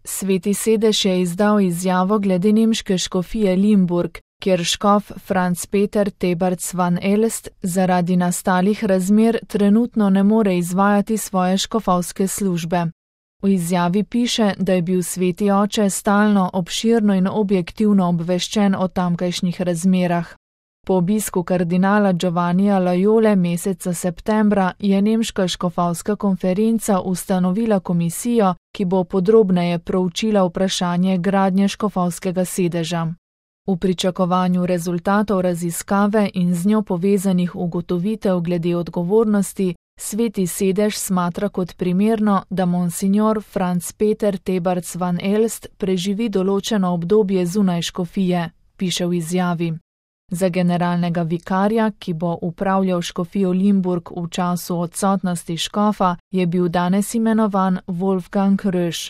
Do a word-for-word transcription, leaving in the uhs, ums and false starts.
Sveti sedež je izdal izjavo glede nemške škofije Limburg, kjer škof Franz Peter Tebarc van Elst zaradi nastalih razmer trenutno ne more izvajati svoje škofovske službe. V izjavi piše, da je bil sveti oče stalno, obširno in objektivno obveščen o tamkajšnjih razmerah. Po obisku kardinala Giovannija Loyole meseca septembra je nemška škofovska konferenca ustanovila komisijo, ki bo podrobneje proučila vprašanje gradnje škofovskega sedeža. V pričakovanju rezultatov raziskave in z njo povezanih ugotovitev glede odgovornosti, sveti sedež smatra kot primerno, da monsignor Franz Peter Tebarc van Elst preživi določeno obdobje zunaj škofije, piše v izjavi. Za generalnega vikarja, ki bo upravljal škofijo Limburg v času odsotnosti škofa, je bil danes imenovan Wolfgang Rösch.